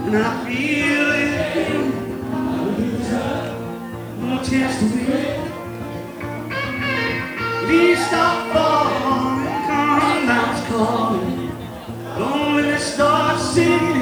and I feel it. No chance to win. Please stop falling, come now it's calling. Loneliness starts singing.